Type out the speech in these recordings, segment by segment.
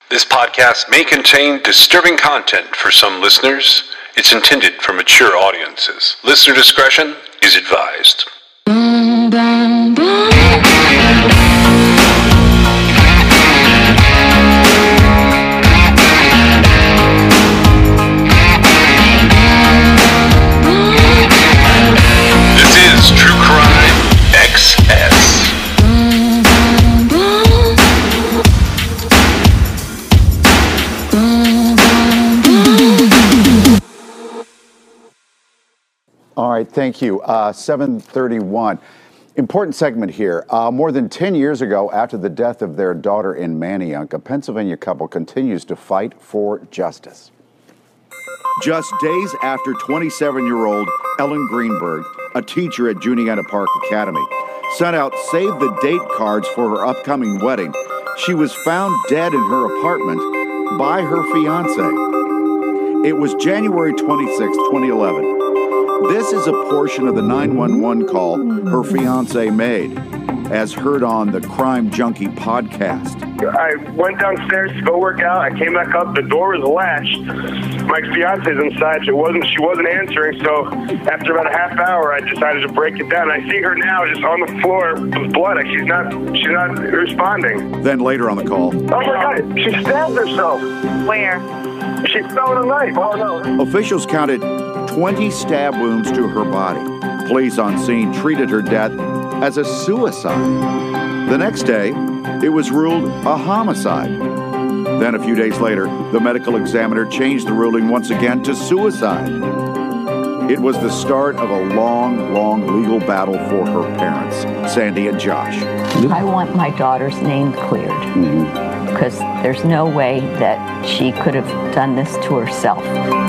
This podcast may contain disturbing content for some listeners. It's intended for mature audiences. Listener discretion is advised. This is True Crime XS. All right, thank you. 7:31. Important segment here. More than 10 years ago, after the death of their daughter in Manayunk, a Pennsylvania couple continues to fight for justice. Just days after 27-year-old Ellen Greenberg, a teacher at Juniata Park Academy, sent out save the date cards for her upcoming wedding, she was found dead in her apartment by her fiance. It was January 26, 2011. This is a portion of the 911 call her fiance made, as heard on the Crime Junkie podcast. I went downstairs to go work out. I came back up. The door was latched. My fiance's inside. She wasn't answering. So after about a half hour, I decided to break it down. I see her now just on the floor with blood. Like she's not responding. Then later on the call, oh my God, she stabbed herself. Where? She fell with a knife. Oh no. Officials counted 20 stab wounds to her body. Police on scene treated her death as a suicide. The next day, it was ruled a homicide. Then a few days later, the medical examiner changed the ruling once again to suicide. It was the start of a long, long legal battle for her parents, Sandy and Josh. I want my daughter's name cleared because there's no way that she could have done this to herself.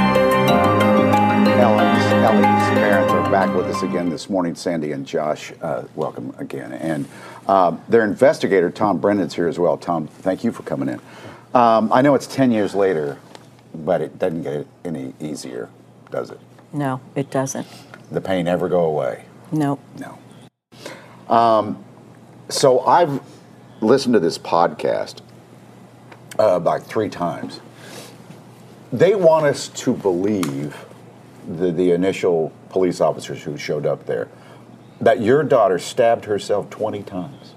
Ellie's parents are back with us again this morning. Sandy and Josh, welcome again. And their investigator, Tom Brennan's here as well. Tom, thank you for coming in. I know it's 10 years later, but it doesn't get any easier, does it? No, it doesn't. The pain ever go away? No. No. So I've listened to this podcast about 3 times. They want us to believe, the initial police officers who showed up there, that your daughter stabbed herself 20 times.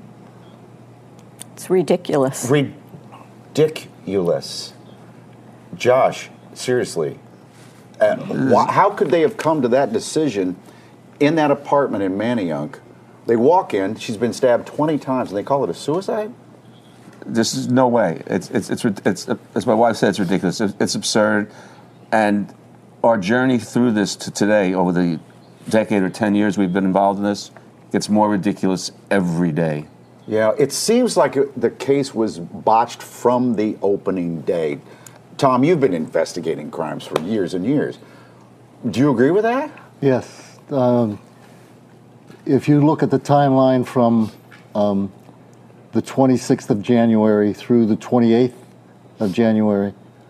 It's ridiculous. Ridiculous. Josh, seriously, how could they have come to that decision in that apartment in Manayunk? They walk in, she's been stabbed 20 times, and they call it a suicide? This is no way. It's as my wife said, it's ridiculous. It's absurd, and our journey through this to today, over the decade or 10 years we've been involved in this, gets more ridiculous every day. Yeah, it seems like the case was botched from the opening day. Tom, you've been investigating crimes for years and years. Do you agree with that? Yes. If you look at the timeline from the 26th of January through the 28th of January,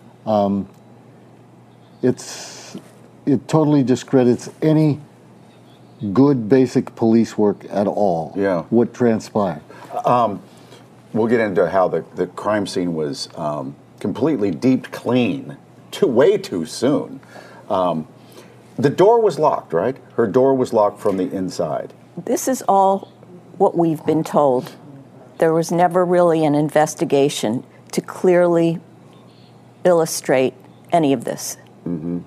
it totally discredits any good basic police work at all. Yeah. What transpired. We'll get into how the crime scene was completely deep clean way too soon. The door was locked, right? Her door was locked from the inside. This is all what we've been told. There was never really an investigation to clearly illustrate any of this. Mm-hmm.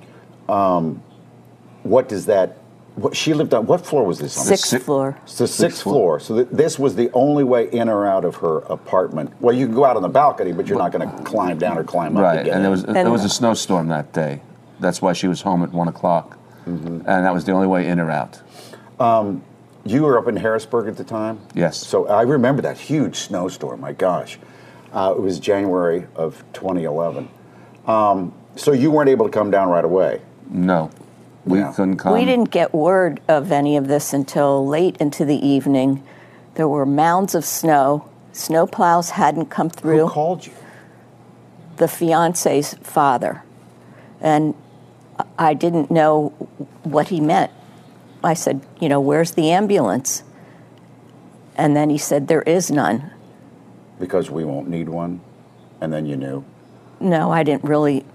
What does that... she lived on... What floor was this on? Sixth floor. It's the sixth floor. So this was the only way in or out of her apartment. Well, you can go out on the balcony, but you're not going to climb down or climb up. Right, and there was a snowstorm that day. That's why she was home at 1 o'clock. Mm-hmm. And that was the only way in or out. You were up in Harrisburg at the time? Yes. So I remember that huge snowstorm. My gosh. It was January of 2011. So you weren't able to come down right away? No. We couldn't come. We didn't get word of any of this until late into the evening. There were mounds of snow. Snow plows hadn't come through. Who called you? The fiance's father. And I didn't know what he meant. I said, where's the ambulance? And then he said, there is none. Because we won't need one? and then you knew? No, I didn't really.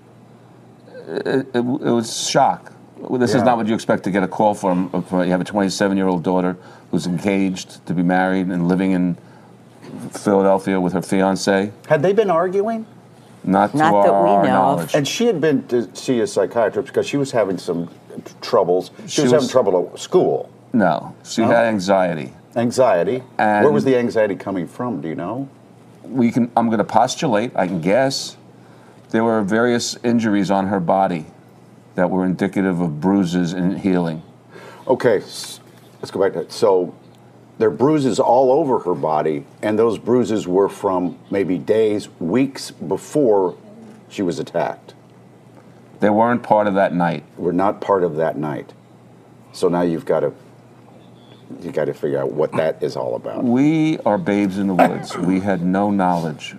It was shock. This is Yeah. not what you expect to get a call from. You have a 27-year-old daughter who's engaged to be married and living in Philadelphia with her fiancé. Had they been arguing? Not to Not that we our know of. knowledge. And she had been to see a psychiatrist because she was having some troubles. She was was- having trouble at school, No, she No? had anxiety. anxiety. And- Where was the anxiety coming from? Do you know? I'm going to postulate, I can guess, there were various injuries on her body that were indicative of bruises and healing. Okay, let's go back to that. So there are bruises all over her body, and those bruises were from maybe days, weeks before she was attacked. They weren't part of that night. Were not part of that night. So now you've got to figure out what that is all about. We are babes in the woods. We had no knowledge.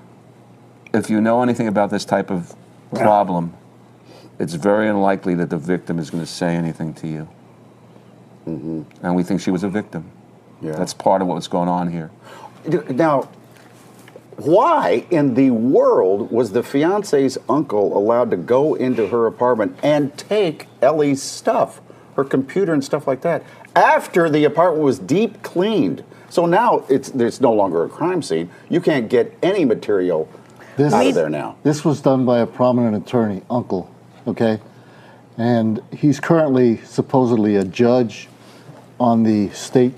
If you know anything about this type of problem, it's very unlikely that the victim is going to say anything to you. And we think she was a victim. Yeah. That's part of what's going on here. Now, why in the world was the fiance's uncle allowed to go into her apartment and take Ellie's stuff, her computer and stuff like that, after the apartment was deep cleaned? So now there's no longer a crime scene. You can't get any material out of there now. This was done by a prominent attorney, uncle, okay? And he's currently supposedly a judge on the state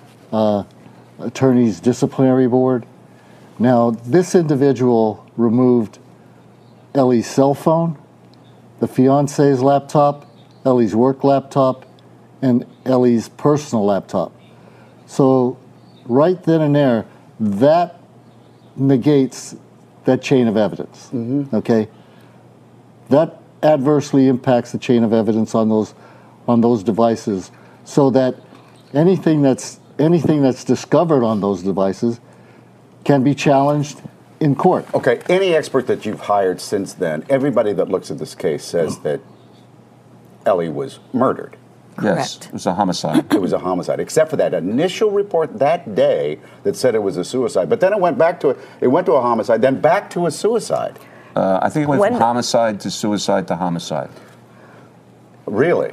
attorney's disciplinary board. Now, this individual removed Ellie's cell phone, the fiance's laptop, Ellie's work laptop, and Ellie's personal laptop. So right then and there, that negates that chain of evidence, okay? That adversely impacts the chain of evidence on those devices, so that anything that's discovered on those devices can be challenged in court. Okay, any expert that you've hired since then, everybody that looks at this case says that Ellie was murdered. Yes, Correct. it was a homicide. It was a homicide, except for that initial report that day that said it was a suicide. But then it went to a homicide, then back to a suicide. I think it went from When- homicide to suicide to homicide. Really?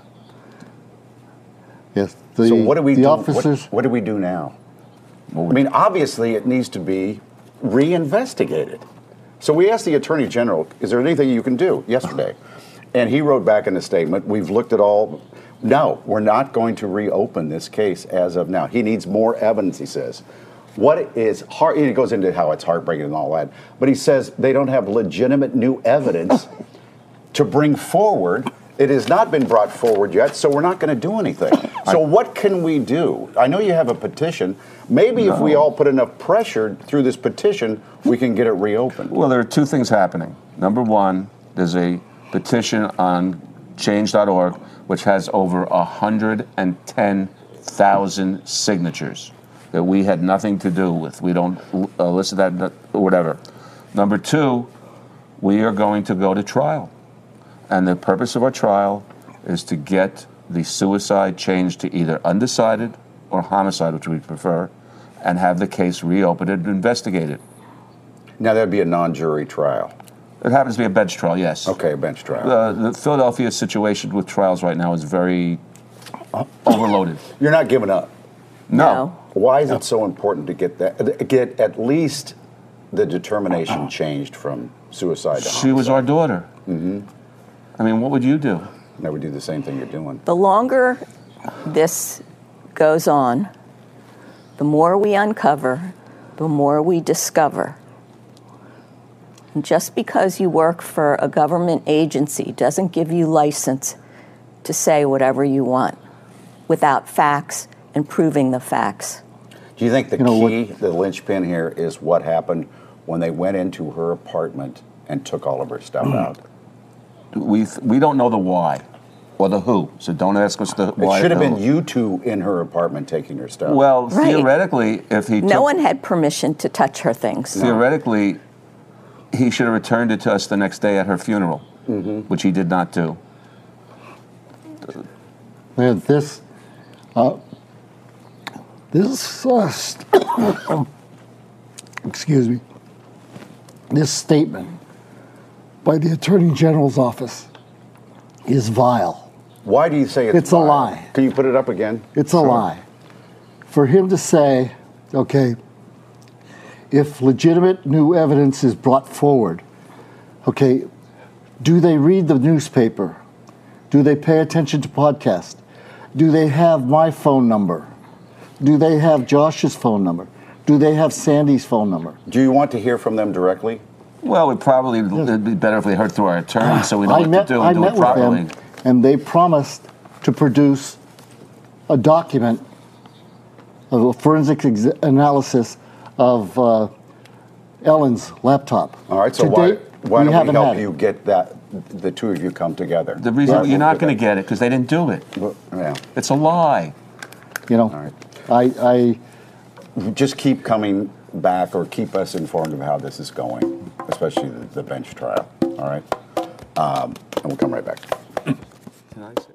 Yes. So what do we the do? officers, What do we do now? I mean, obviously it needs to be reinvestigated. So we asked the Attorney General, is there anything you can do yesterday? And he wrote back in a statement, we've looked at all. No, we're not going to reopen this case as of now. He needs more evidence, he says. What is hard, he goes into how it's heartbreaking and all that, but he says they don't have legitimate new evidence to bring forward. It has not been brought forward yet, so we're not going to do anything. So what can we do? I know you have a petition. Maybe if we all put enough pressure through this petition, we can get it reopened. Well, there are two things happening. Number one, there's a petition on change.org which has over 110,000 signatures that we had nothing to do with. We don't list that or whatever. Number two, we are going to go to trial. And the purpose of our trial is to get the suicide changed to either undecided or homicide, which we prefer, and have the case reopened and investigated. Now, that'd be a non-jury trial. It happens to be a bench trial, yes. Okay, a bench trial. The Philadelphia situation with trials right now is very overloaded. You're not giving up. No. Why is it so important to get at least the determination changed from suicide to She was homicide? our daughter. I mean, what would you do? I would do the same thing you're doing. The longer this goes on, the more we uncover, the more we discover. And just because you work for a government agency doesn't give you license to say whatever you want without facts and proving the facts. Do you think the know key, the linchpin here, is what happened when they went into her apartment and took all of her stuff out? We don't know the why or the who, so don't ask us the why. It should have or been who. you two in her apartment taking her stuff. Well, Right. theoretically, if he No one had permission to touch her things. theoretically, he should have returned it to us the next day at her funeral, which he did not do. man, this excuse me. this statement by the Attorney General's office is vile. Why do you say it's a vile? lie? Can you put it up again? It's a lie. For him to say, okay, if legitimate new evidence is brought forward, okay, do they read the newspaper? Do they pay attention to podcasts? Do they have my phone number? Do they have Josh's phone number? Do they have Sandy's phone number? Do you want to hear from them directly? Well, it'd be better if they heard through our attorney so we know what to do and do it properly. With them, and they promised to produce a document of a forensic analysis of Ellen's laptop. All right, so why don't we help you get that, the two of you come together? The reason you're not going to get it because they didn't do it. Well, yeah. It's a lie. You know, all right. I just keep coming back or keep us informed of how this is going, especially the bench trial. All right, and we'll come right back. Can I say?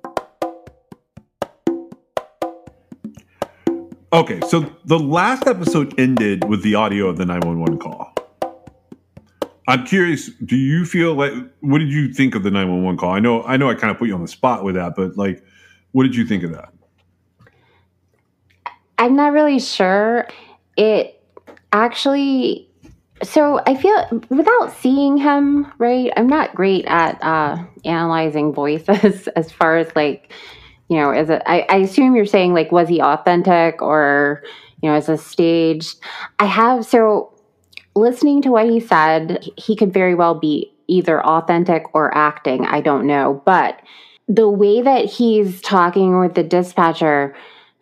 Okay, so the last episode ended with the audio of the 911 call. I'm curious, do you feel like, what did you think of the 911 call? I know I kind of put you on the spot with that, but like, what did you think of that? I'm not really sure. It actually, so I feel, without seeing him, right, I'm not great at analyzing voices as far as like, you know, I assume you're saying like, was he authentic or, you know, is it staged? So listening to what he said, he could very well be either authentic or acting. I don't know. But the way that he's talking with the dispatcher,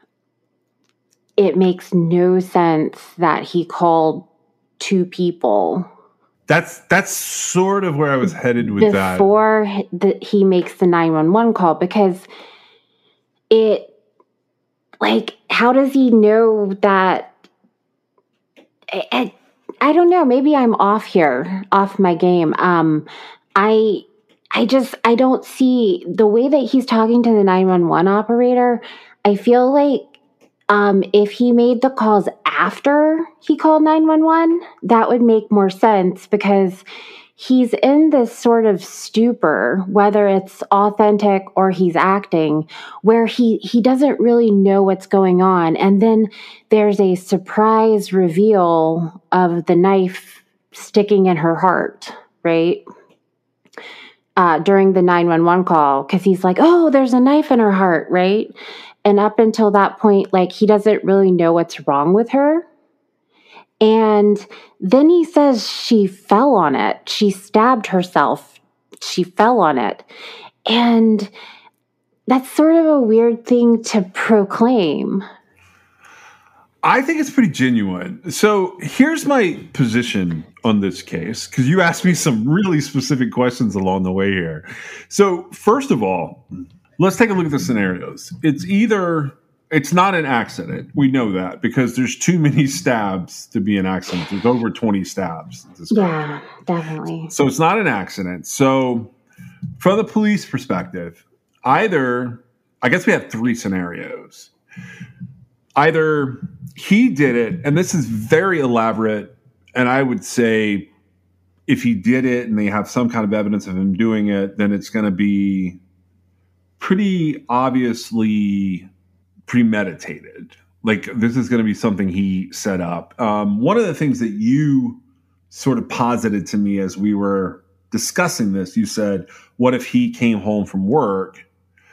it makes no sense that he called two people. That's sort of where I was headed with that. Before he makes the 911 call, because it, like, how does he know that? I don't know. Maybe I'm off here, off my game. I don't see the way that he's talking to the 911 operator. I feel like if he made the calls after he called 911, that would make more sense because he's in this sort of stupor, whether it's authentic or he's acting, where he doesn't really know what's going on. And then there's a surprise reveal of the knife sticking in her heart, right? During the 911 call, because he's like, oh, there's a knife in her heart, right? And up until that point, like, he doesn't really know what's wrong with her. And then he says she fell on it. She stabbed herself. She fell on it. And that's sort of a weird thing to proclaim. I think it's pretty genuine. So here's my position on this case, because you asked me some really specific questions along the way here. So first of all, let's take a look at the scenarios. It's not an accident. We know that because there's too many stabs to be an accident. There's over 20 stabs. Yeah, definitely. So it's not an accident. So from the police perspective, I guess we have three scenarios. Either he did it, and this is very elaborate, and I would say if he did it and they have some kind of evidence of him doing it, then it's going to be pretty obviously premeditated. Like, this is going to be something he set up. One of the things that you sort of posited to me as we were discussing this, you said, what if he came home from work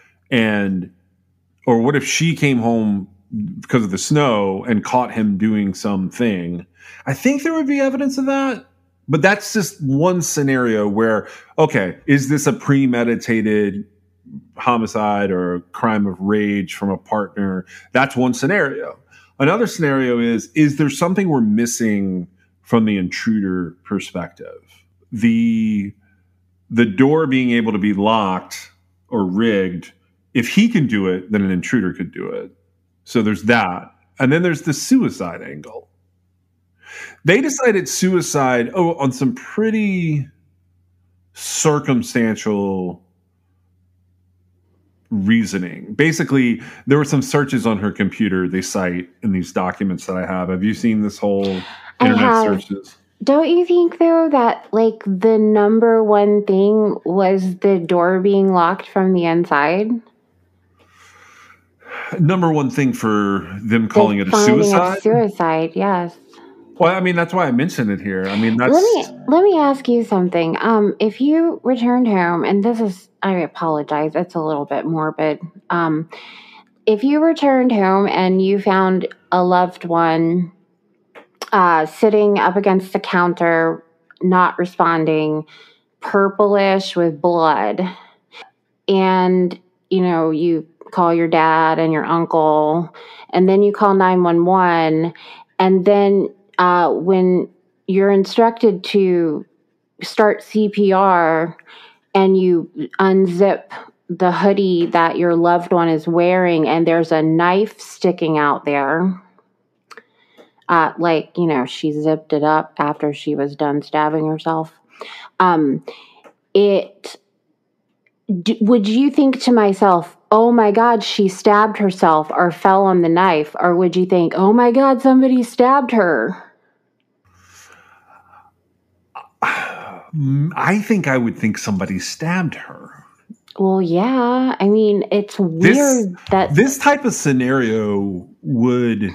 or what if she came home because of the snow and caught him doing something? I think there would be evidence of that, but that's just one scenario where, okay, is this a premeditated homicide or a crime of rage from a partner? That's one scenario. Another scenario is there something we're missing from the intruder perspective? The door being able to be locked or rigged, if he can do it, then an intruder could do it. So there's that. And then there's the suicide angle. They decided suicide on some pretty circumstantial reasoning. Basically, there were some searches on her computer they cite in these documents that I have. Have you seen this whole internet searches? Don't you think, though, that, like, the number one thing was the door being locked from the inside? Number one thing for them calling it a finding suicide? of suicide, yes. Well, I mean, that's why I mentioned it here. I mean, that's... Let me ask you something. If you returned home, and this is, I apologize, it's a little bit morbid. If you returned home and you found a loved one sitting up against the counter, not responding, purplish with blood, and, you know, you call your dad and your uncle, and then you call 911, and then when you're instructed to start CPR and you unzip the hoodie that your loved one is wearing and there's a knife sticking out there, like, you know, she zipped it up after she was done stabbing herself. Would you think to myself, oh my God, she stabbed herself or fell on the knife? Or would you think, oh my God, somebody stabbed her? I think I would think somebody stabbed her. Well, yeah. I mean, it's weird that this type of scenario would...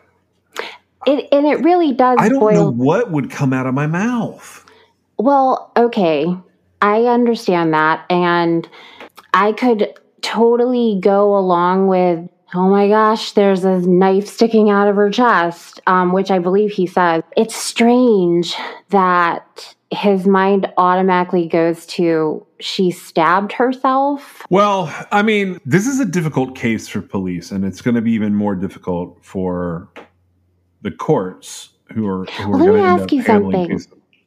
It really does. I don't know what would come out of my mouth. Well, okay. I understand that. And I could totally go along with, oh my gosh, there's a knife sticking out of her chest, which I believe he says. It's strange that his mind automatically goes to, she stabbed herself. Well, I mean, this is a difficult case for police, and it's going to be even more difficult for the courts who are going to end up handling cases.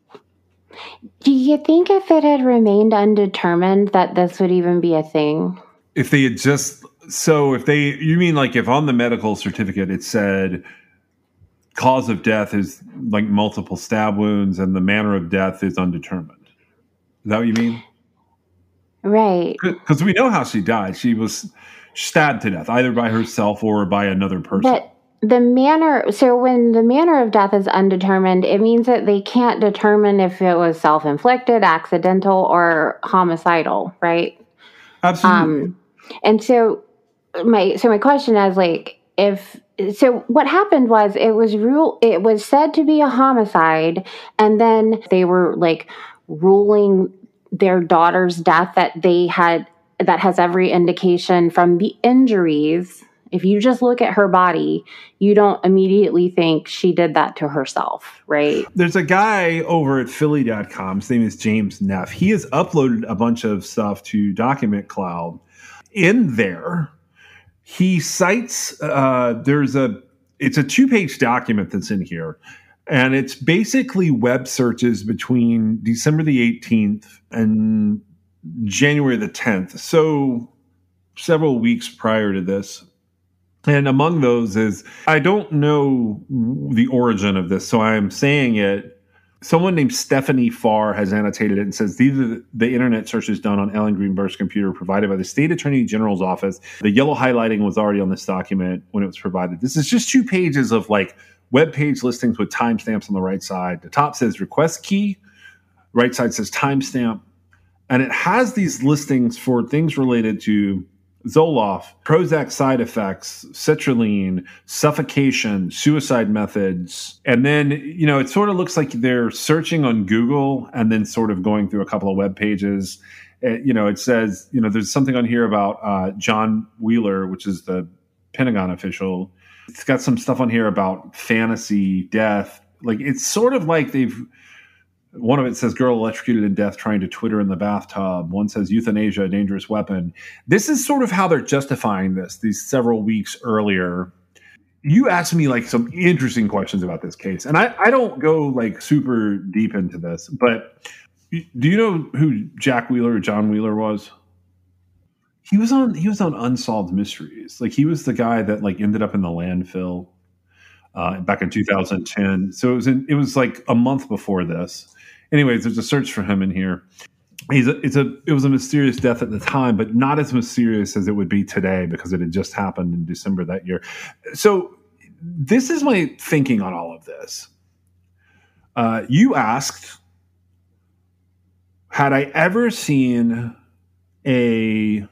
Do you think if it had remained undetermined that this would even be a thing? If they had just... So you mean like if on the medical certificate it said cause of death is like multiple stab wounds and the manner of death is undetermined. Is that what you mean? Right. Because we know how she died. She was stabbed to death, either by herself or by another person. But when the manner of death is undetermined, it means that they can't determine if it was self-inflicted, accidental, or homicidal, right? Absolutely. And so my question is, like, what happened was it was said to be a homicide, and then they were like ruling their daughter's death that has every indication from the injuries. If you just look at her body, you don't immediately think she did that to herself, right? There's a guy over at Philly.com. His name is James Neff. He has uploaded a bunch of stuff to Document Cloud. In there, he cites, it's a 2-page document that's in here. And it's basically web searches between December the 18th and January the 10th. So several weeks prior to this. And among those is, I don't know the origin of this, so I am saying it. Someone named Stephanie Farr has annotated it and says, these are the internet searches done on Ellen Greenberg's computer provided by the State Attorney General's office. The yellow highlighting was already on this document when it was provided. This is just 2 pages of like web page listings with timestamps on the right side. The top says request key, right side says timestamp. And it has these listings for things related to Zoloft, Prozac side effects, citrulline, suffocation, suicide methods. And then, you know, it sort of looks like they're searching on Google and then sort of going through a couple of web pages. It says, there's something on here about John Wheeler, which is the Pentagon official. It's got some stuff on here about fantasy, death. Like, it's sort of like one of it says girl electrocuted to death trying to Twitter in the bathtub. One says euthanasia, a dangerous weapon. This is sort of how they're justifying this, these several weeks earlier. You asked me like some interesting questions about this case. And I don't go like super deep into this, but do you know who Jack Wheeler or John Wheeler was? He was on Unsolved Mysteries. Like, he was the guy that like ended up in the landfill back in 2010. So it was like a month before this. Anyways, there's a search for him in here. It was a mysterious death at the time, but not as mysterious as it would be today because it had just happened in December that year. So this is my thinking on all of this. You asked, had I ever seen a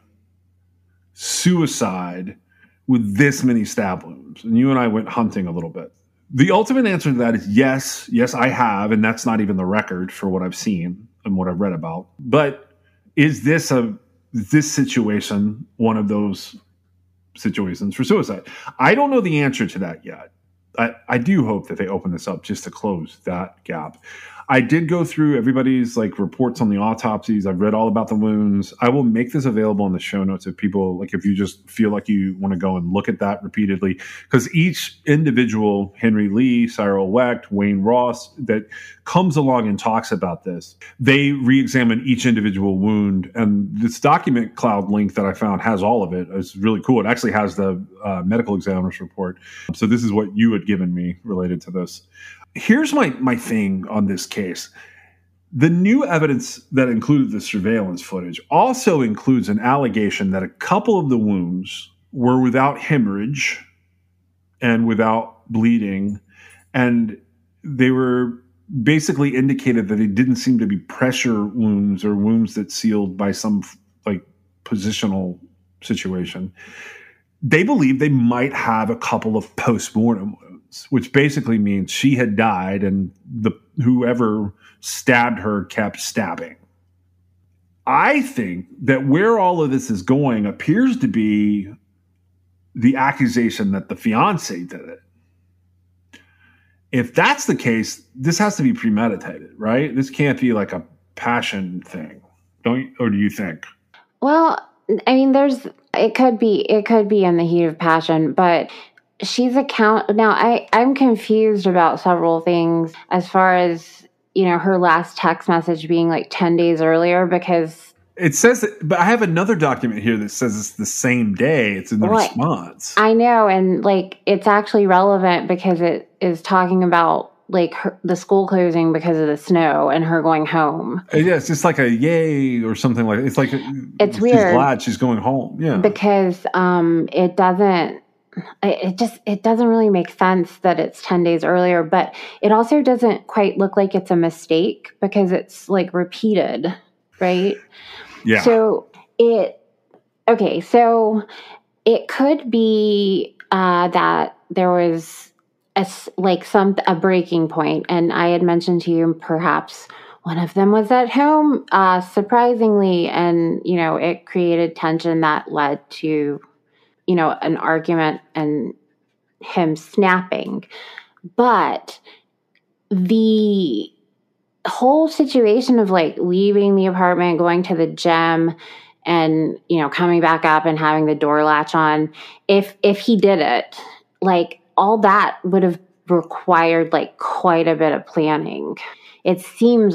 suicide with this many stab wounds? And you and I went hunting a little bit. The ultimate answer to that is yes. Yes, I have. And that's not even the record for what I've seen and what I've read about. But is this situation one of those situations for suicide? I don't know the answer to that yet. I do hope that they open this up just to close that gap. I did go through everybody's reports on the autopsies. I've read all about the wounds. I will make this available in the show notes if people, if you just feel like you want to go and look at that repeatedly, because each individual, Henry Lee, Cyril Wecht, Wayne Ross, that comes along and talks about this, they re-examine each individual wound. And this document cloud link that I found has all of it. It's really cool. It actually has the medical examiner's report. So this is what you had given me related to this. Here's my thing on this case. The new evidence that included the surveillance footage also includes an allegation that a couple of the wounds were without hemorrhage and without bleeding, and they were basically indicated that they didn't seem to be pressure wounds or wounds that sealed by some positional situation. They believe they might have a couple of post-mortem wounds, which basically means she had died and whoever stabbed her kept stabbing. I think that where all of this is going appears to be the accusation that the fiancé did it. If that's the case, this has to be premeditated, right? This can't be like a passion thing, or do you think? Well, I mean, it could be in the heat of passion, but she's I'm confused about several things as far as, her last text message being 10 days earlier, because it says that, but I have another document here that says it's the same day. It's in the response. I know. And it's actually relevant because it is talking about the school closing because of the snow and her going home. Yeah, it's just like a yay or something like it's it's weird. She's glad she's going home. Yeah, because it doesn't really make sense that it's 10 days earlier, but it also doesn't quite look like it's a mistake because it's repeated, right? Yeah. So it could be that there was a breaking point, and I had mentioned to you perhaps one of them was at home, surprisingly, and it created tension that led to an argument and him snapping. But the whole situation of leaving the apartment, going to the gym, and coming back up and having the door latch on, if he did it, all that would have required quite a bit of planning. It seems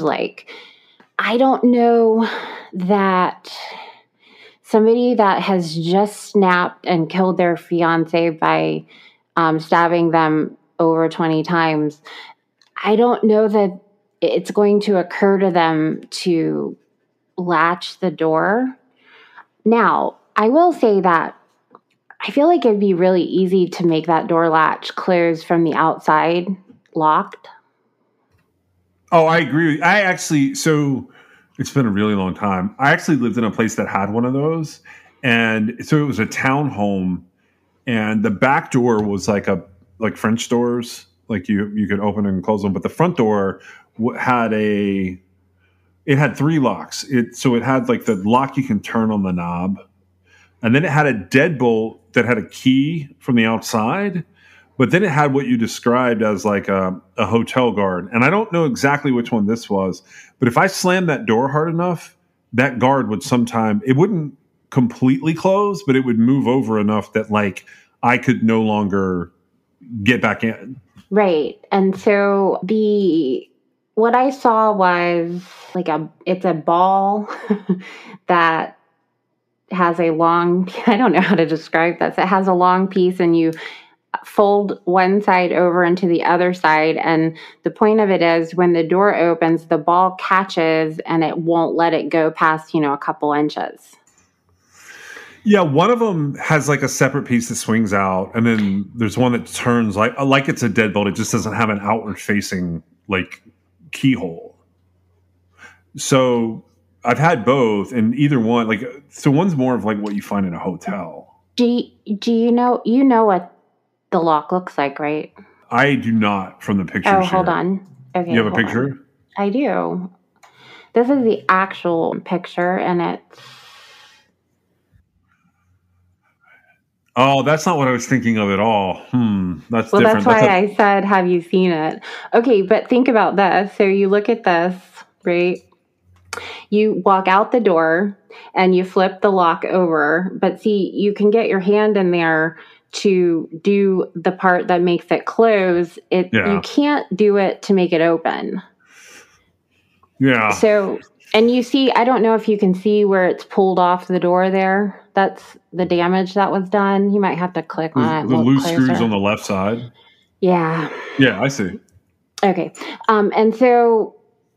I don't know that somebody that has just snapped and killed their fiance by stabbing them over 20 times, I don't know that it's going to occur to them to latch the door. Now, I will say that I feel like it'd be really easy to make that door latch close from the outside locked. Oh, I agree. So it's been a really long time. I actually lived in a place that had one of those. And so it was a townhome, and the back door was like French doors, you could open and close them. But the front door had it had 3 locks. So it had the lock you can turn on the knob. And then it had a deadbolt that had a key from the outside. But then it had what you described as a hotel guard. And I don't know exactly which one this was. But if I slammed that door hard enough, that guard would it wouldn't completely close, but it would move over enough that I could no longer get back in. Right. And so what I saw was it's a ball that has a long, I don't know how to describe this. It has a long piece, and you fold one side over into the other side. And the point of it is when the door opens, the ball catches and it won't let it go past, a couple inches. Yeah, one of them has a separate piece that swings out, and then there's one that turns like it's a deadbolt. It just doesn't have an outward facing keyhole. So I've had both, and either one, like, so one's more of like what you find in a hotel. Do you know what the lock looks like, right? I do not from the picture. Oh, hold on. Okay, you have a picture? On. I do. This is the actual picture, and it's... Oh, that's not what I was thinking of at all. That's well, different. That's why I said, have you seen it? Okay, but think about this. So you look at this, right? You walk out the door and you flip the lock over, but see, you can get your hand in there to do the part that makes it close. You can't do it to make it open. Yeah. So, and you see, I don't know if you can see where it's pulled off the door there. That's the damage that was done. You might have to click on it. The loose screws on the left side. Yeah. Yeah, I see. Okay. And so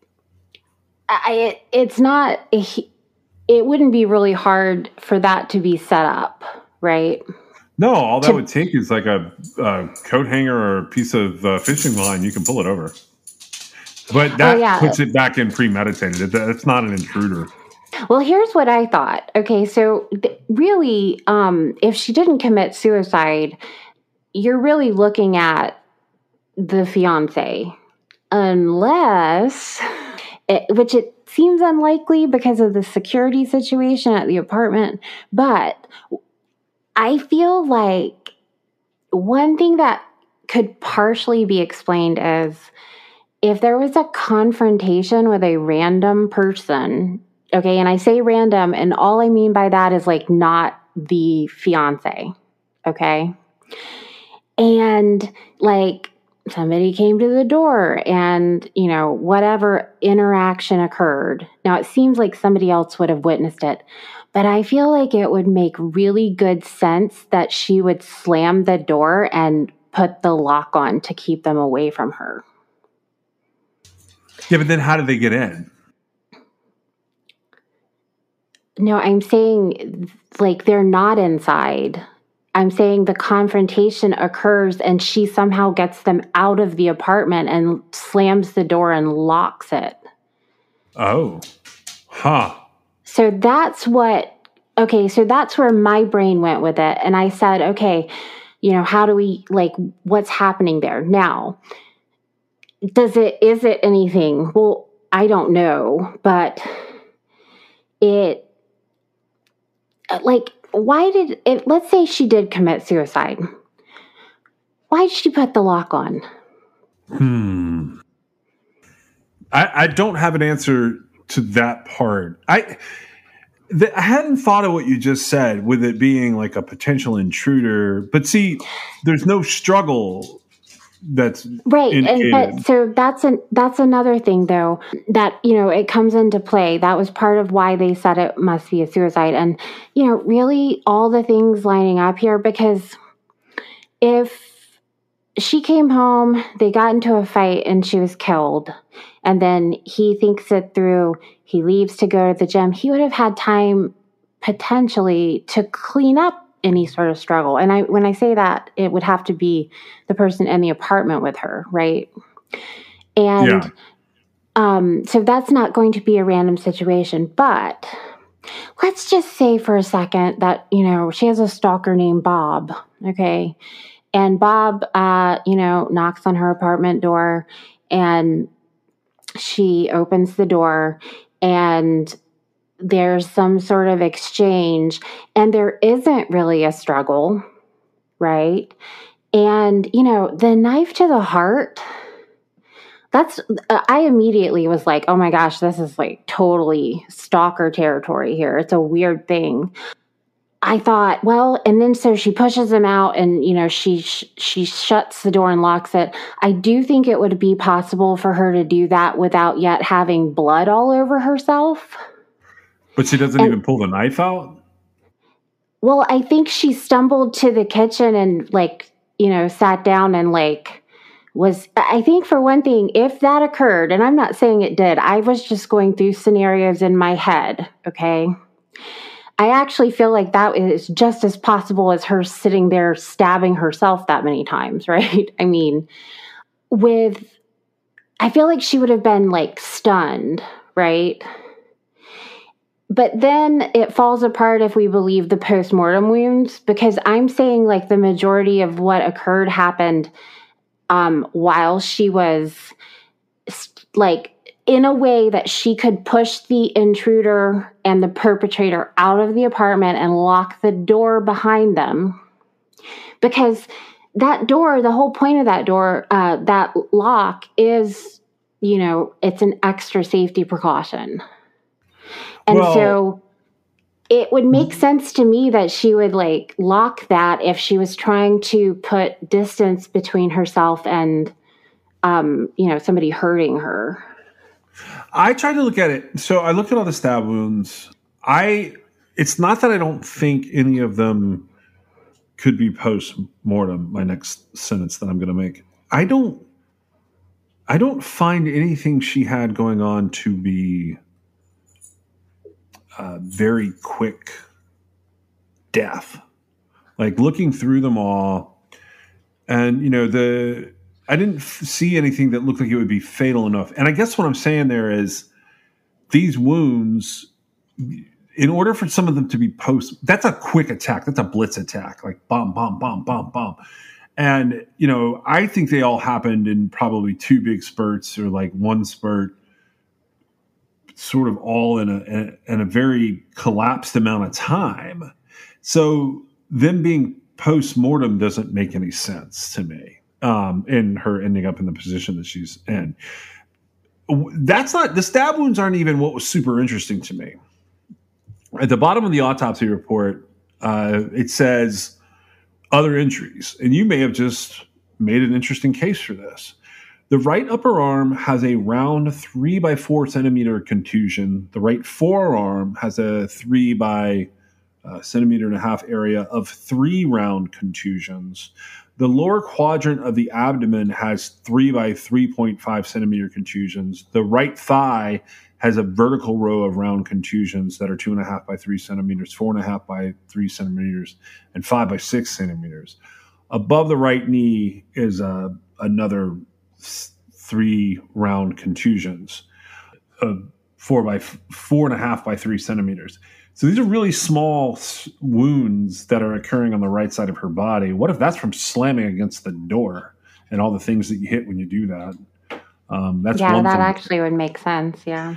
it's not, it wouldn't be really hard for that to be set up, right? No, all that would take is like a coat hanger or a piece of fishing line. You can pull it over. But that puts it back in premeditated. It's not an intruder. Well, here's what I thought. Okay, so really, if she didn't commit suicide, you're really looking at the fiance. Unless, which it seems unlikely because of the security situation at the apartment, but I feel like one thing that could partially be explained is if there was a confrontation with a random person, okay, and I say random, and all I mean by that is like not the fiance, okay? And like somebody came to the door and, you know, whatever interaction occurred. Now, it seems like somebody else would have witnessed it, but I feel like it would make really good sense that she would slam the door and put the lock on to keep them away from her. Yeah, but then how did they get in? No, I'm saying like they're not inside. I'm saying the confrontation occurs and she somehow gets them out of the apartment and slams the door and locks it. Oh, huh. So that's so that's where my brain went with it. And I said, okay, you know, how do we, like, what's happening there? Now, is it anything? Well, I don't know, but let's say she did commit suicide. Why did she put the lock on? I don't have an answer to that part. I hadn't thought of what you just said with it being like a potential intruder, but see, there's no struggle that's right. But so that's another thing though, that, you know, it comes into play. That was part of why they said it must be a suicide. And, you know, really all the things lining up here, because if she came home, they got into a fight and she was killed, and then he thinks it through, he leaves to go to the gym, he would have had time potentially to clean up any sort of struggle. And when I say that, it would have to be the person in the apartment with her, right? And so that's not going to be a random situation. But let's just say for a second that, you know, she has a stalker named Bob, okay? And Bob, you know, knocks on her apartment door and she opens the door and there's some sort of exchange and there isn't really a struggle, right? And, you know, the knife to the heart, I immediately was like, oh my gosh, this is like totally stalker territory here. It's a weird thing. I thought, well, and then so she pushes him out and, you know, she shuts the door and locks it. I do think it would be possible for her to do that without yet having blood all over herself. But she doesn't even pull the knife out? Well, I think she stumbled to the kitchen and, like, you know, sat down and, like, I think for one thing, if that occurred, and I'm not saying it did, I was just going through scenarios in my head, okay? I actually feel like that is just as possible as her sitting there stabbing herself that many times, right? I mean, with I feel like she would have been like stunned, right? But then it falls apart if we believe the postmortem wounds, because I'm saying like the majority of what occurred happened while she was like in a way that she could push the intruder and the perpetrator out of the apartment and lock the door behind them. Because that door, the whole point of that door, that lock is, it's an extra safety precaution. And so it would make sense to me that she would like lock that if she was trying to put distance between herself and, somebody hurting her. I tried to look at it. So I looked at all the stab wounds. It's not that I don't think any of them could be post-mortem, my next sentence that I'm going to make. I don't find anything she had going on to be very quick death. Like looking through them all, and I didn't see anything that looked like it would be fatal enough. And I guess what I'm saying there is these wounds, in order for some of them to be that's a quick attack. That's a blitz attack, like bomb, bomb, bomb, bomb, bomb. And, I think they all happened in probably two big spurts or like one spurt, sort of all in a very collapsed amount of time. So them being post-mortem doesn't make any sense to me. In her ending up in the position that she's in. The stab wounds aren't even what was super interesting to me. At the bottom of the autopsy report, it says other injuries, and you may have just made an interesting case for this. The right upper arm has a round 3 by 4 centimeter contusion. The right forearm has a 3 by centimeter and a half area of 3 round contusions. The lower quadrant of the abdomen has 3 by 3.5 centimeter contusions. The right thigh has a vertical row of round contusions that are 2.5 by 3 centimeters, 4.5 by 3 centimeters, and 5 by 6 centimeters. Above the right knee is another 3 round contusions, 4.5 by 3 centimeters. So these are really small wounds that are occurring on the right side of her body. What if that's from slamming against the door and all the things that you hit when you do that? That actually would make sense. Yeah.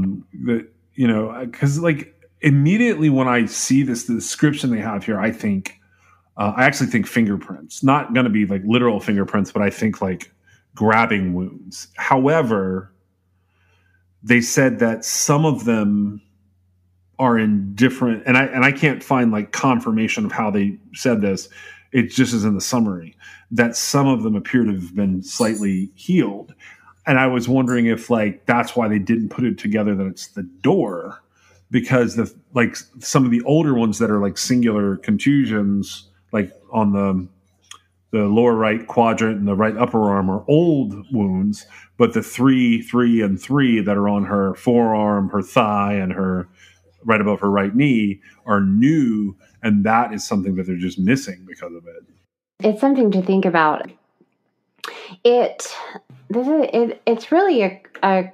Because like immediately when I see the description they have here, I actually think fingerprints. Not going to be like literal fingerprints, but I think like grabbing wounds. However, they said that some of them are in different, and I can't find like confirmation of how they said this. It just is in the summary that some of them appear to have been slightly healed. And I was wondering if like that's why they didn't put it together that it's the door, because some of the older ones that are like singular contusions, like on the lower right quadrant and the right upper arm are old wounds, but the 3, 3, and 3 that are on her forearm, her thigh, and her right above her right knee are new, and that is something that they're just missing because of it. It's something to think about. It's really a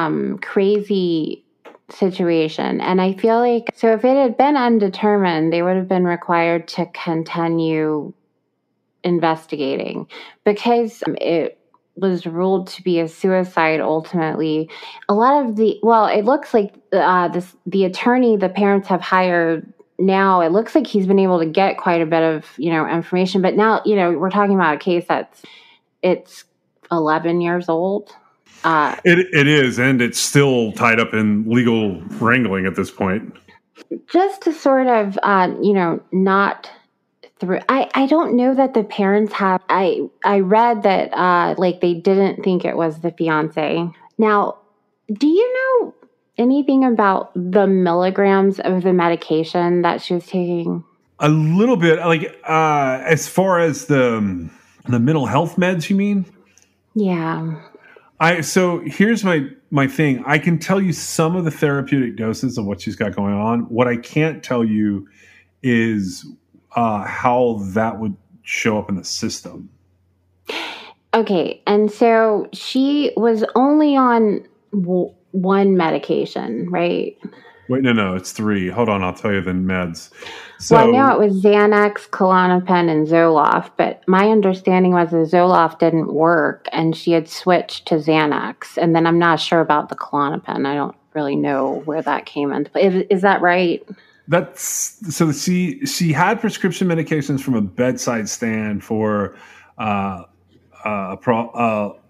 crazy situation, and I feel like so if it had been undetermined, they would have been required to continue investigating because it was ruled to be a suicide ultimately. A lot of it looks like the attorney the parents have hired now, it looks like he's been able to get quite a bit of, information, but now, we're talking about a case it's 11 years old. It is, and it's still tied up in legal wrangling at this point. Just to sort of, not through. I don't know that the parents have. I read that they didn't think it was the fiance. Now, do you know anything about the milligrams of the medication that she was taking? A little bit, as far as the mental health meds, you mean? Yeah. So here's my thing. I can tell you some of the therapeutic doses of what she's got going on. What I can't tell you is how that would show up in the system. Okay, and so she was only on one medication, right? Wait, no, it's 3. Hold on, I'll tell you the meds. Well, I know it was Xanax, Klonopin, and Zoloft, but my understanding was the Zoloft didn't work, and she had switched to Xanax. And then I'm not sure about the Klonopin. I don't really know where that came in. But is that right? That's so. She had prescription medications from a bedside stand for alprazolam,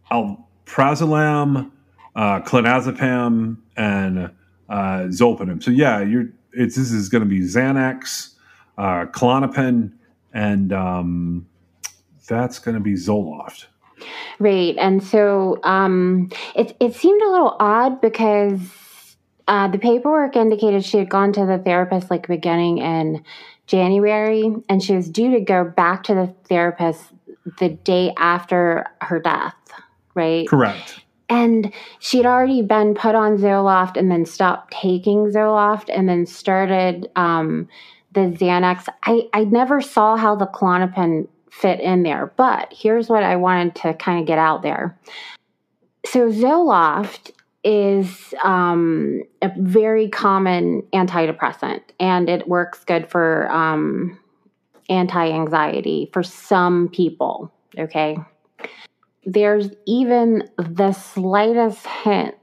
clonazepam, and zolpidem. So yeah, this is going to be Xanax, Klonopin, and that's going to be Zoloft. Right, and so it seemed a little odd because the paperwork indicated she had gone to the therapist like beginning in January, and she was due to go back to the therapist the day after her death, right? Correct. And she'd already been put on Zoloft and then stopped taking Zoloft and then started the Xanax. I never saw how the Klonopin fit in there, but here's what I wanted to kind of get out there. So Zoloft is a very common antidepressant, and it works good for anti-anxiety for some people, okay? There's even the slightest hint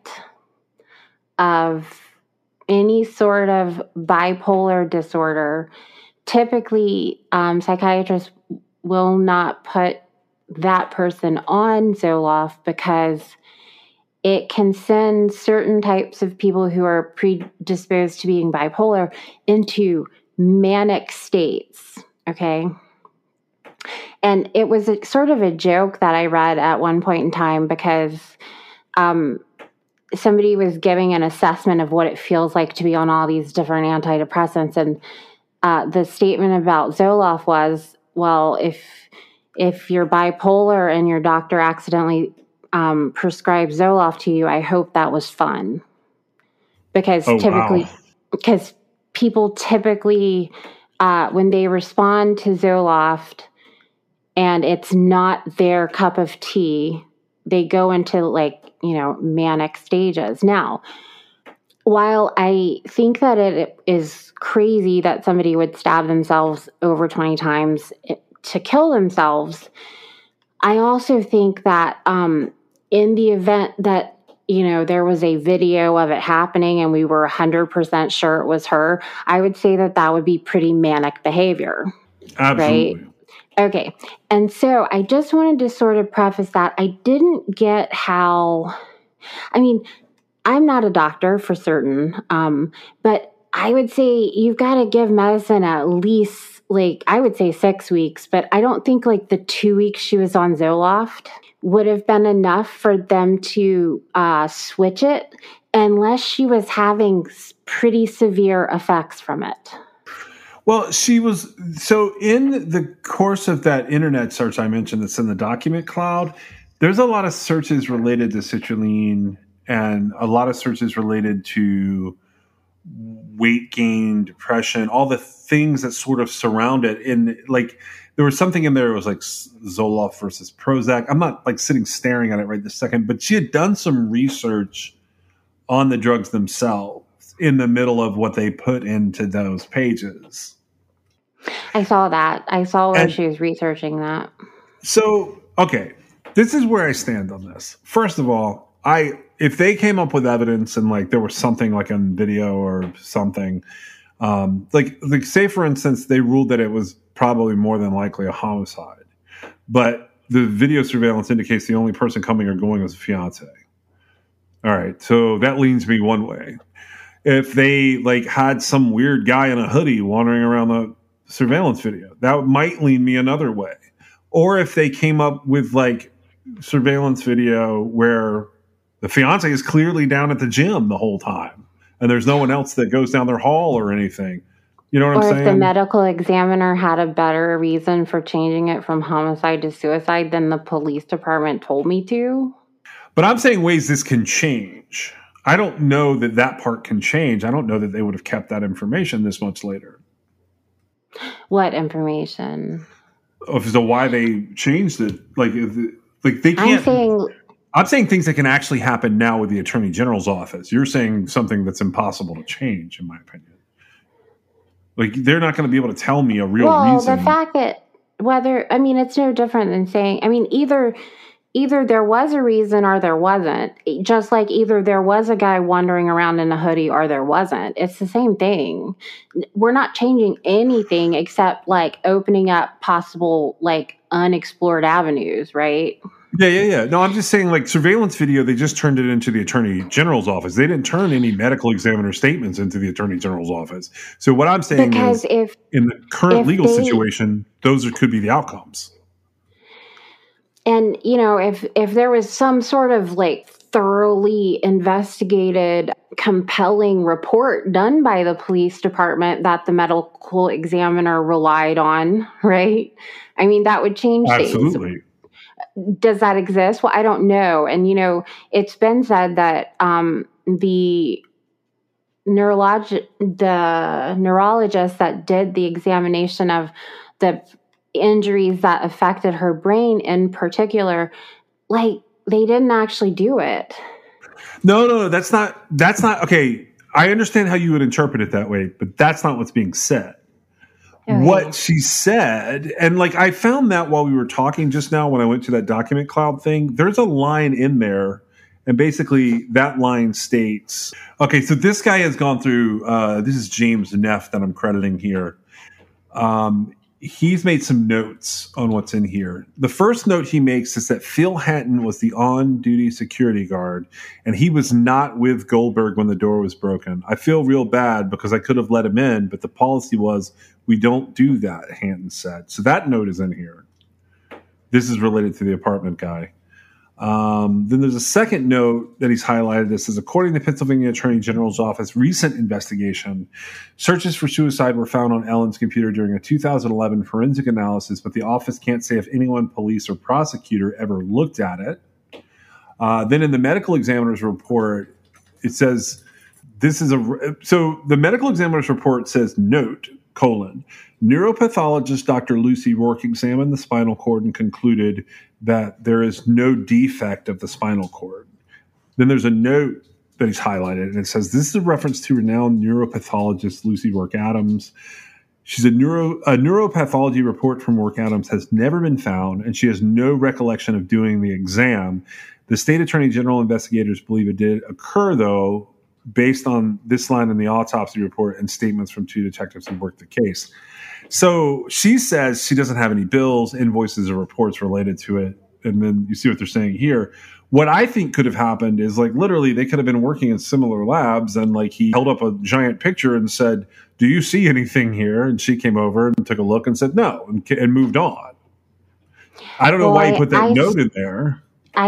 of any sort of bipolar disorder. Typically, psychiatrists will not put that person on Zoloft because it can send certain types of people who are predisposed to being bipolar into manic states, okay? And it was sort of a joke that I read at one point in time because somebody was giving an assessment of what it feels like to be on all these different antidepressants. And the statement about Zoloft was, well, if you're bipolar and your doctor accidentally prescribed Zoloft to you, I hope that was fun. Because because people typically, when they respond to Zoloft, and it's not their cup of tea, they go into manic stages. Now, while I think that it is crazy that somebody would stab themselves over 20 times to kill themselves, I also think that in the event that, there was a video of it happening and we were 100% sure it was her, I would say that would be pretty manic behavior. Absolutely. Right? Okay. And so I just wanted to sort of preface that I didn't get how, I'm not a doctor for certain, but I would say you've got to give medicine at least, I would say 6 weeks, but I don't think the 2 weeks she was on Zoloft would have been enough for them to switch it unless she was having pretty severe effects from it. Well, she was, so in the course of that internet search I mentioned that's in the document cloud, there's a lot of searches related to citrulline and a lot of searches related to weight gain, depression, all the things that sort of surround it. And there was something in there, it was Zoloft versus Prozac. I'm not sitting staring at it right this second, but she had done some research on the drugs themselves in the middle of what they put into those pages. I saw that. I saw where she was researching that. So, okay, this is where I stand on this. First of all, if they came up with evidence and there was something on video or something, say for instance, they ruled that it was probably more than likely a homicide, but the video surveillance indicates the only person coming or going was a fiance. All right, so that leans me one way. If they had some weird guy in a hoodie wandering around the surveillance video, that might lean me another way. Or if they came up with surveillance video where the fiance is clearly down at the gym the whole time and there's no one else that goes down their hall or anything. You know what I'm saying? Or if the medical examiner had a better reason for changing it from homicide to suicide than the police department told me to. But I'm saying ways this can change. I don't know that part can change. I don't know that they would have kept that information this much later. What information? So why they changed it? Like they can't. I'm saying things that can actually happen now with the Attorney General's office. You're saying something that's impossible to change, in my opinion. Like they're not going to be able to tell me a real reason. Well, the fact that it's no different than saying, either there was a reason or there wasn't. Just like either there was a guy wandering around in a hoodie or there wasn't. It's the same thing. We're not changing anything except like opening up possible like unexplored avenues, right? Yeah. No, I'm just saying like surveillance video, they just turned it into the Attorney General's office. They didn't turn any medical examiner statements into the Attorney General's office. So what I'm saying is in the current legal situation, those could be the outcomes. And, if there was some sort of like thoroughly investigated, compelling report done by the police department that the medical examiner relied on, right? That would change things. Absolutely. Does that exist? Well, I don't know. And, it's been said that the neurologist that did the examination of the injuries that affected her brain in particular, like they didn't actually do it. No, that's not okay. I understand how you would interpret it that way, but that's not what's being said. Okay. What she said, and like I found that while we were talking just now when I went to that document cloud thing, there's a line in there, and basically that line states, okay, so this guy has gone through, this is James Neff that I'm crediting here. He's made some notes on what's in here. The first note he makes is that Phil Hatton was the on-duty security guard, and he was not with Goldberg when the door was broken. I feel real bad because I could have let him in, but the policy was we don't do that, Hatton said. So that note is in here. This is related to the apartment guy. Then there's a second note that he's highlighted. This is, according to Pennsylvania Attorney General's office recent investigation, searches for suicide were found on Ellen's computer during a 2011 forensic analysis, but the office can't say if anyone, police, or prosecutor ever looked at it. Then in the medical examiner's report, it says so the medical examiner's report says, note, neuropathologist Dr. Lucy Rourke examined the spinal cord and concluded that there is no defect of the spinal cord. Then there's a note that he's highlighted, and it says, this is a reference to renowned neuropathologist Lucy Rourke Adams. She's a neuropathology report from Rourke Adams has never been found, and she has no recollection of doing the exam. The state attorney general investigators believe it did occur, though, based on this line in the autopsy report and statements from two detectives who worked the case. So she says she doesn't have any bills, invoices, or reports related to it. And then you see what they're saying here. What I think could have happened is like literally they could have been working in similar labs, and like he held up a giant picture and said, do you see anything here? And she came over and took a look and said no, and moved on. I don't know why he put that note in there.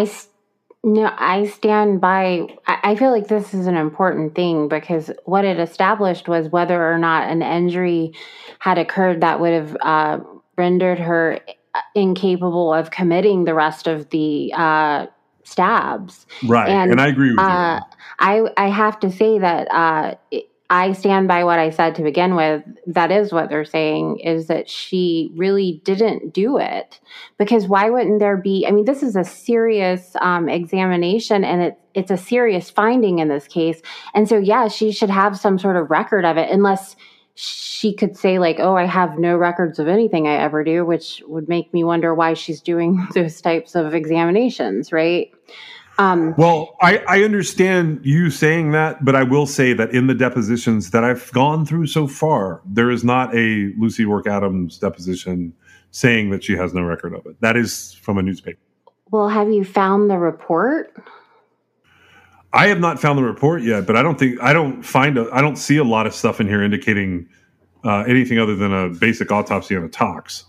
I stand by. I feel like this is an important thing because what it established was whether or not an injury had occurred that would have rendered her incapable of committing the rest of the stabs. Right, and I agree with you. I have to say that I stand by what I said to begin with. That is what they're saying, is that she really didn't do it. Because why wouldn't there be? I mean, this is a serious examination, and it's a serious finding in this case. And so, yeah, she should have some sort of record of it, unless she could say like, oh, I have no records of anything I ever do, which would make me wonder why she's doing those types of examinations, right? Well, I understand you saying that, but I will say that in the depositions that I've gone through so far, there is not a Lucy Rourke Adams deposition saying that she has no record of it. That is from a newspaper. Well, have you found the report? I have not found the report yet, but I don't see a lot of stuff in here indicating anything other than a basic autopsy and a tox.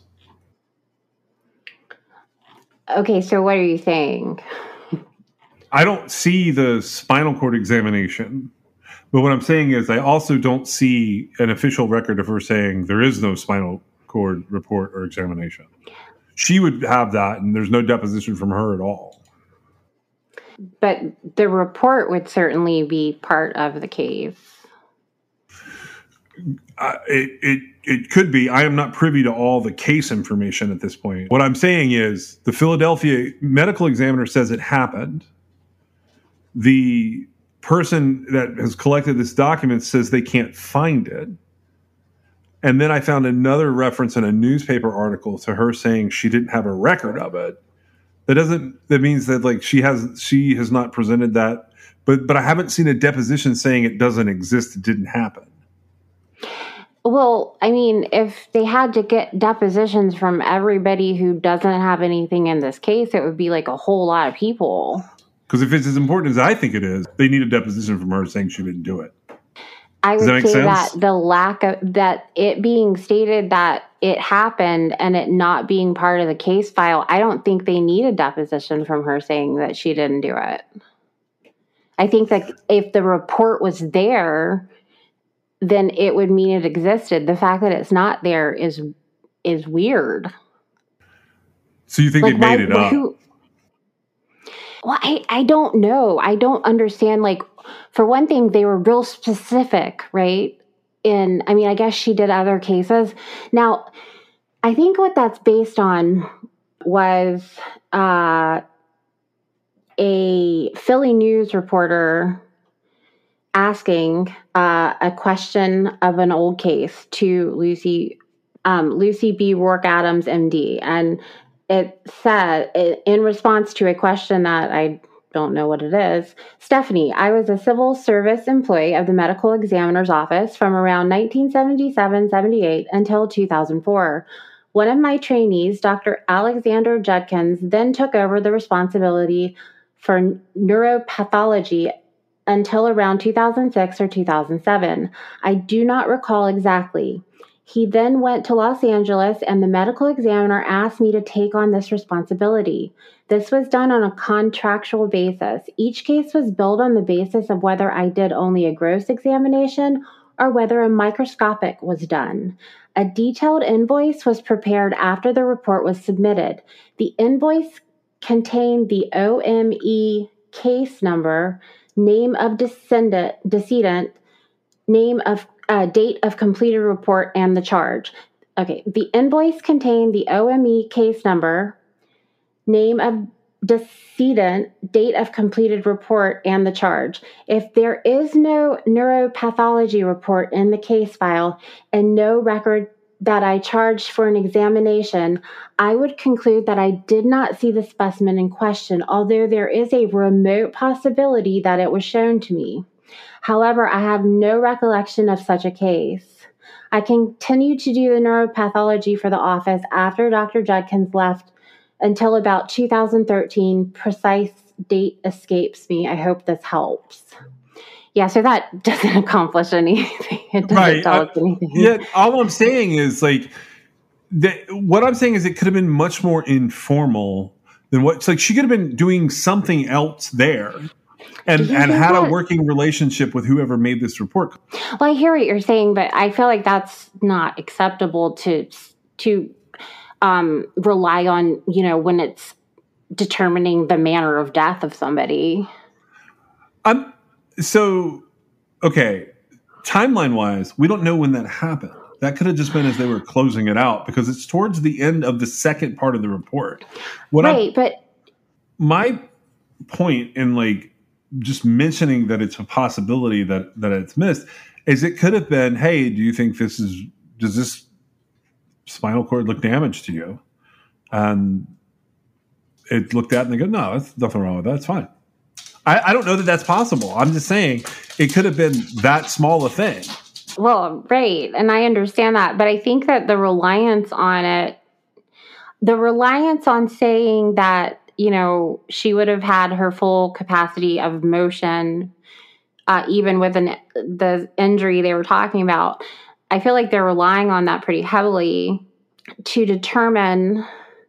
Okay, so what are you saying? I don't see the spinal cord examination, but what I'm saying is I also don't see an official record of her saying there is no spinal cord report or examination. She would have that, and there's no deposition from her at all. But the report would certainly be part of the case. It could be. I am not privy to all the case information at this point. What I'm saying is the Philadelphia medical examiner says it happened. The person that has collected this document says they can't find it. And then I found another reference in a newspaper article to her saying she didn't have a record of it. That means that like she has not presented that, but I haven't seen a deposition saying it doesn't exist, it didn't happen. Well, I mean, if they had to get depositions from everybody who doesn't have anything in this case, it would be like a whole lot of people. Because if it's as important as I think it is, they need a deposition from her saying she didn't do it. I would say that the lack of that it being stated that it happened and it not being part of the case file, I don't think they need a deposition from her saying that she didn't do it. I think that if the report was there, then it would mean it existed. The fact that it's not there is weird. So you think they made it up? Well, I don't know. I don't understand. Like, for one thing, they were real specific, right? I guess she did other cases. Now, I think what that's based on was a Philly News reporter asking a question of an old case to Lucy B. Rourke Adams, MD. And it said, in response to a question that I don't know what it is, Stephanie, I was a civil service employee of the medical examiner's office from around 1977-78 until 2004. One of my trainees, Dr. Alexander Judkins, then took over the responsibility for neuropathology until around 2006 or 2007. I do not recall exactly. He then went to Los Angeles, and the medical examiner asked me to take on this responsibility. This was done on a contractual basis. Each case was billed on the basis of whether I did only a gross examination or whether a microscopic was done. A detailed invoice was prepared after the report was submitted. The invoice contained the OME case number, name of decedent, name of date of completed report, and the charge. Okay, the invoice contained the OME case number, name of decedent, date of completed report, and the charge. If there is no neuropathology report in the case file and no record that I charged for an examination, I would conclude that I did not see the specimen in question, although there is a remote possibility that it was shown to me. However, I have no recollection of such a case. I continued to do the neuropathology for the office after Dr. Judkins left until about 2013. Precise date escapes me. I hope this helps. Yeah, so that doesn't accomplish anything. It doesn't tell us anything. Yeah, all I'm saying is what I'm saying is it could have been much more informal than what. It's like she could have been doing something else there. And had a working relationship with whoever made this report. Well, I hear what you're saying, but I feel like that's not acceptable to rely on, when it's determining the manner of death of somebody. Okay, timeline-wise, we don't know when that happened. That could have just been as they were closing it out because it's towards the end of the second part of the report. But my point in just mentioning that it's a possibility that it's missed is it could have been, hey, do you think does this spinal cord look damaged to you? And it looked at and they go, no, there's nothing wrong with that. It's fine. I don't know that that's possible. I'm just saying it could have been that small a thing. Well, right. And I understand that. But I think that the reliance on saying that, she would have had her full capacity of motion, even with the injury they were talking about. I feel like they're relying on that pretty heavily to determine,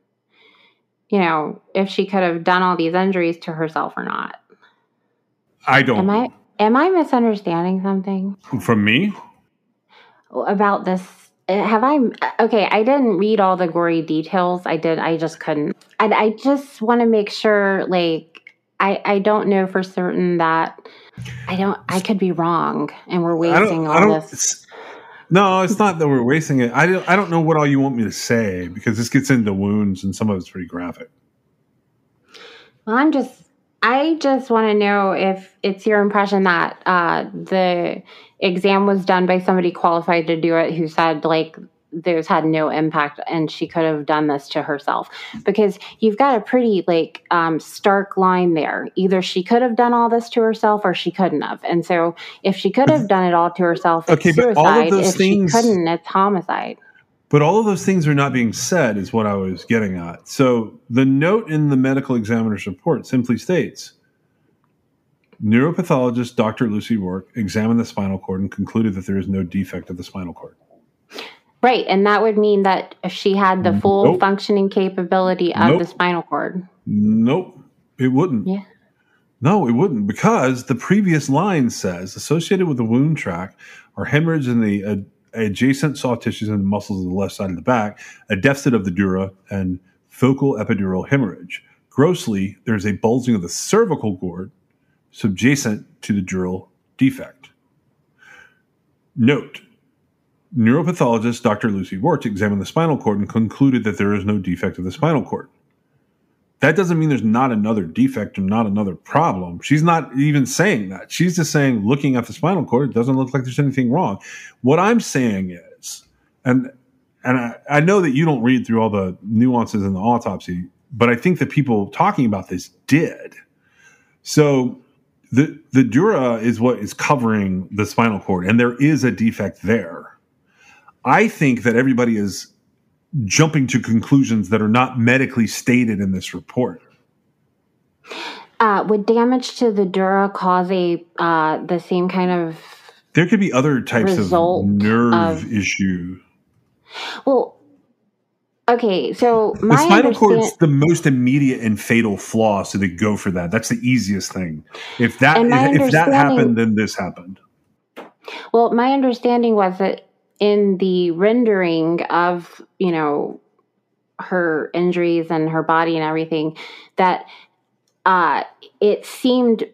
if she could have done all these injuries to herself or not. I don't. Am I misunderstanding something? From me? About this? Okay, I didn't read all the gory details. I just couldn't. I just want to make sure, I don't know for certain that I could be wrong and we're wasting all this. No, it's not that we're wasting it. I don't know what all you want me to say because this gets into wounds and some of it's pretty graphic. Well, I just want to know if it's your impression that the exam was done by somebody qualified to do it who said, like, those had no impact and she could have done this to herself. Because you've got a pretty, like, stark line there. Either she could have done all this to herself or she couldn't have. And so if she could have done it all to herself, it's suicide. But all of those things, she couldn't, it's homicide. But all of those things are not being said is what I was getting at. So the note in the medical examiner's report simply states, neuropathologist Dr. Lucy Rourke examined the spinal cord and concluded that there is no defect of the spinal cord. Right, and that would mean that she had the full functioning capability of the spinal cord. Nope, it wouldn't. Yeah. No, it wouldn't, because the previous line says, associated with the wound tract are hemorrhage in the adjacent soft tissues and muscles of the left side of the back, a deficit of the dura, and focal epidural hemorrhage. Grossly, there's a bulging of the cervical cord subjacent to the dural defect. Note, neuropathologist Dr. Lucy Rourke examined the spinal cord and concluded that there is no defect of the spinal cord. That doesn't mean there's not another defect or not another problem. She's not even saying that. She's just saying, looking at the spinal cord, it doesn't look like there's anything wrong. What I'm saying is, and I know that you don't read through all the nuances in the autopsy, but I think the people talking about this did. So the dura is what is covering the spinal cord, and there is a defect there. I think that everybody is jumping to conclusions that are not medically stated in this report. Would damage to the dura cause the same kind of There could be other types of nerve issue. Well, okay, so the spinal cord is the most immediate and fatal flaw, so they go for that. That's the easiest thing. If that happened, then this happened. Well, my understanding was that in the rendering of, her injuries and her body and everything, that it seemed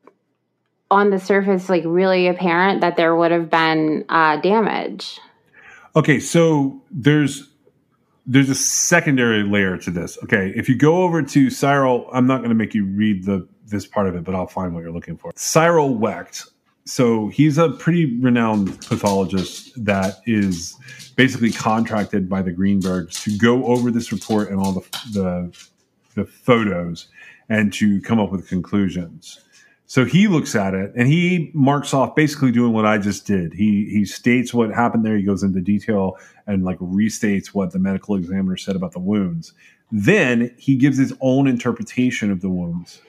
on the surface like really apparent that there would have been damage. Okay, so there's a secondary layer to this. Okay, if you go over to Cyril, I'm not going to make you read this part of it, but I'll find what you're looking for. Cyril Wecht. So he's a pretty renowned pathologist that is basically contracted by the Greenbergs to go over this report and all the photos and to come up with conclusions. So he looks at it and he marks off basically doing what I just did. He states what happened there. He goes into detail and restates what the medical examiner said about the wounds. Then he gives his own interpretation of the wounds.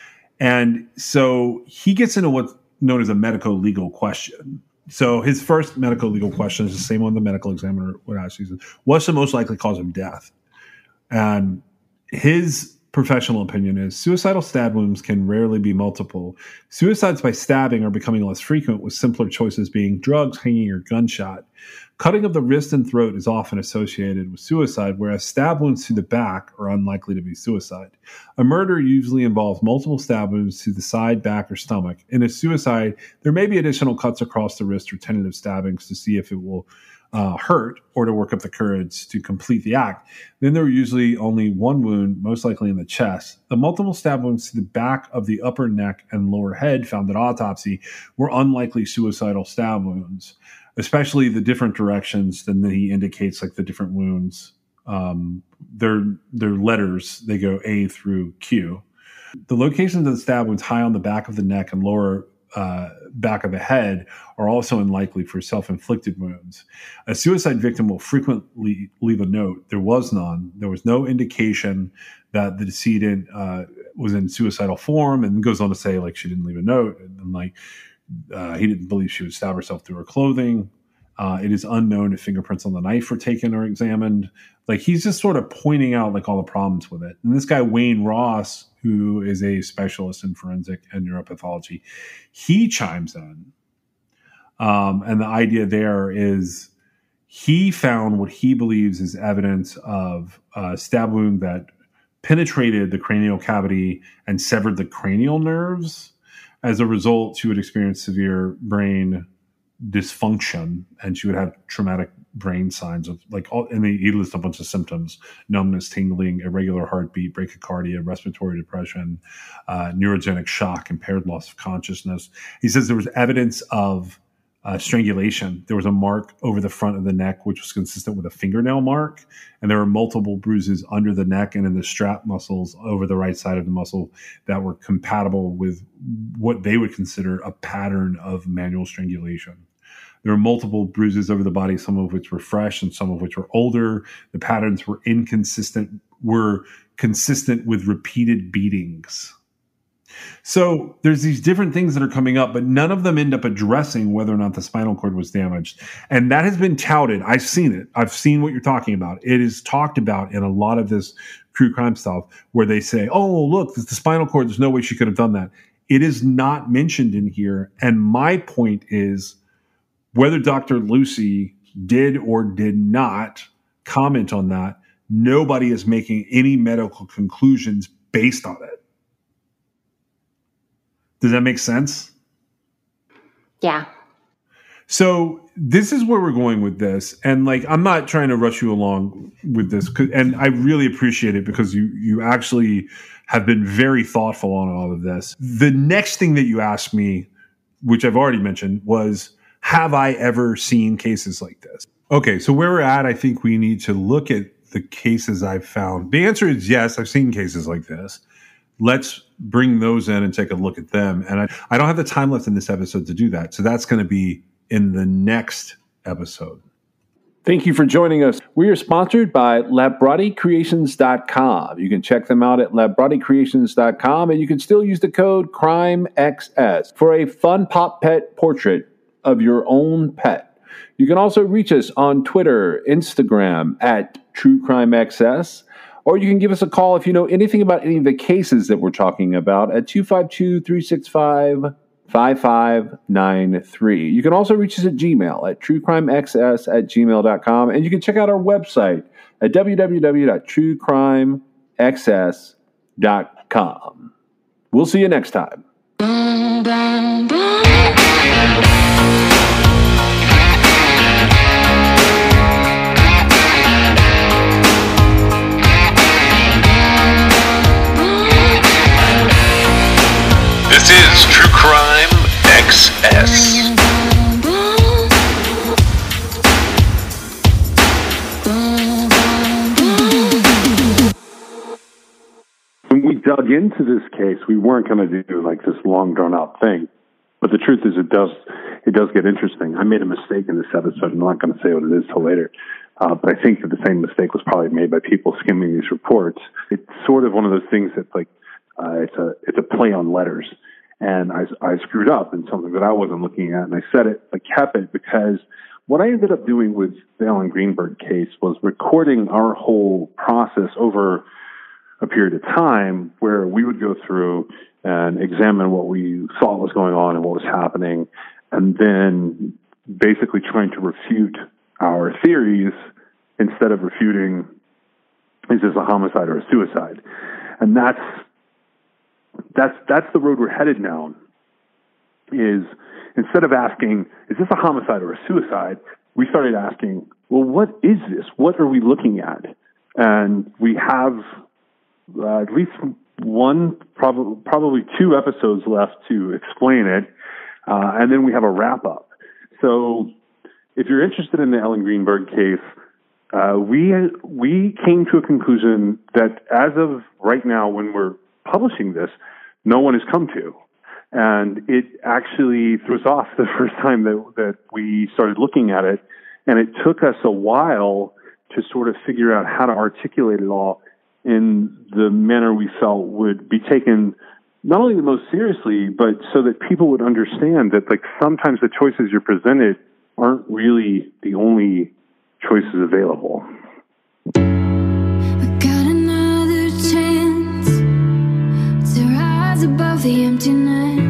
And so he gets into what's known as a medico-legal question. So his first medico-legal question is the same one the medical examiner would ask. He says, what's the most likely cause of death? And his professional opinion is suicidal stab wounds can rarely be multiple. Suicides by stabbing are becoming less frequent, with simpler choices being drugs, hanging, or gunshot. Cutting of the wrist and throat is often associated with suicide, whereas stab wounds to the back are unlikely to be suicide. A murder usually involves multiple stab wounds to the side, back, or stomach. In a suicide, there may be additional cuts across the wrist or tentative stabbings to see if it will hurt or to work up the courage to complete the act. Then there are usually only one wound, most likely in the chest. The multiple stab wounds to the back of the upper neck and lower head found at autopsy were unlikely suicidal stab wounds, especially the different directions. Then he indicates the different wounds. They're letters. They go A through Q. The locations of the stab wounds high on the back of the neck and lower back of the head are also unlikely for self-inflicted wounds. A suicide victim will frequently leave a note. There was none. There was no indication that the decedent was in suicidal form, and goes on to say she didn't leave a note, and he didn't believe she would stab herself through her clothing. It is unknown if fingerprints on the knife were taken or examined. He's just sort of pointing out all the problems with it. And this guy, Wayne Ross, who is a specialist in forensic and neuropathology, he chimes in. And the idea there is he found what he believes is evidence of a stab wound that penetrated the cranial cavity and severed the cranial nerves. As a result, she would experience severe brain dysfunction, and she would have traumatic brain signs of and he lists a bunch of symptoms: numbness, tingling, irregular heartbeat, bradycardia, respiratory depression, neurogenic shock, impaired loss of consciousness. He says there was evidence of strangulation. There was a mark over the front of the neck, which was consistent with a fingernail mark. And there were multiple bruises under the neck and in the strap muscles over the right side of the muscle that were compatible with what they would consider a pattern of manual strangulation. There were multiple bruises over the body, some of which were fresh and some of which were older. The patterns were consistent with repeated beatings. So there's these different things that are coming up, but none of them end up addressing whether or not the spinal cord was damaged. And that has been touted. I've seen it. I've seen what you're talking about. It is talked about in a lot of this true crime stuff where they say, oh, look, the spinal cord, there's no way she could have done that. It is not mentioned in here. And my point is whether Dr. Lucy did or did not comment on that, nobody is making any medical conclusions based on it. Does that make sense? Yeah. So this is where we're going with this. And I'm not trying to rush you along with this. And I really appreciate it because you actually have been very thoughtful on all of this. The next thing that you asked me, which I've already mentioned, was, have I ever seen cases like this? Okay, so where we're at, I think we need to look at the cases I've found. The answer is yes, I've seen cases like this. Let's bring those in and take a look at them. And I don't have the time left in this episode to do that. So that's going to be in the next episode. Thank you for joining us. We are sponsored by LabbratiCreations.com. You can check them out at LabbratiCreations.com, and you can still use the code CRIMEXS for a fun pop pet portrait of your own pet. You can also reach us on Twitter, Instagram at TrueCrimeXS, or you can give us a call if you know anything about any of the cases that we're talking about at 252-365-5593. You can also reach us at Gmail at truecrimexs@gmail.com, and you can check out our website at www.truecrimexs.com. We'll see you next time. This is True Crime XS. When we dug into this case, we weren't going to do this long drawn out thing. But the truth is it does get interesting. I made a mistake in this episode. I'm not going to say what it is till later. But I think that the same mistake was probably made by people skimming these reports. It's sort of one of those things that's it's a play on letters. And I screwed up in something that I wasn't looking at. And I kept it because what I ended up doing with the Allen Greenberg case was recording our whole process over a period of time where we would go through and examine what we thought was going on and what was happening, and then basically trying to refute our theories instead of refuting, is this a homicide or a suicide? And that's the road we're headed down, is instead of asking, is this a homicide or a suicide, we started asking, well, what is this? What are we looking at? And we have at least one, probably two episodes left to explain it, and then we have a wrap-up. So if you're interested in the Allen Greenberg case, we came to a conclusion that as of right now, when we're publishing this, no one has come to. And it actually threw us off the first time that we started looking at it. And it took us a while to sort of figure out how to articulate it all in the manner we felt would be taken not only the most seriously, but so that people would understand that sometimes the choices you're presented aren't really the only choices available. I got another chance to rise above the emptiness.